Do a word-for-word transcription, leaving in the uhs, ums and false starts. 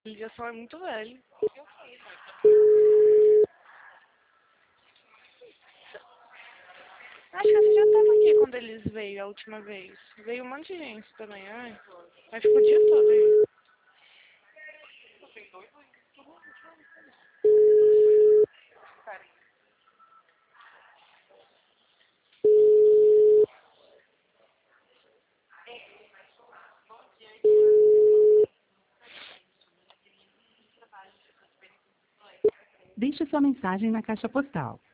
ligação é muito velho. Acho que você já tava aqui quando eles veio a última vez. Veio um monte de gente também, ai. Vai ficar o dia todo aí. Deixe sua mensagem na caixa postal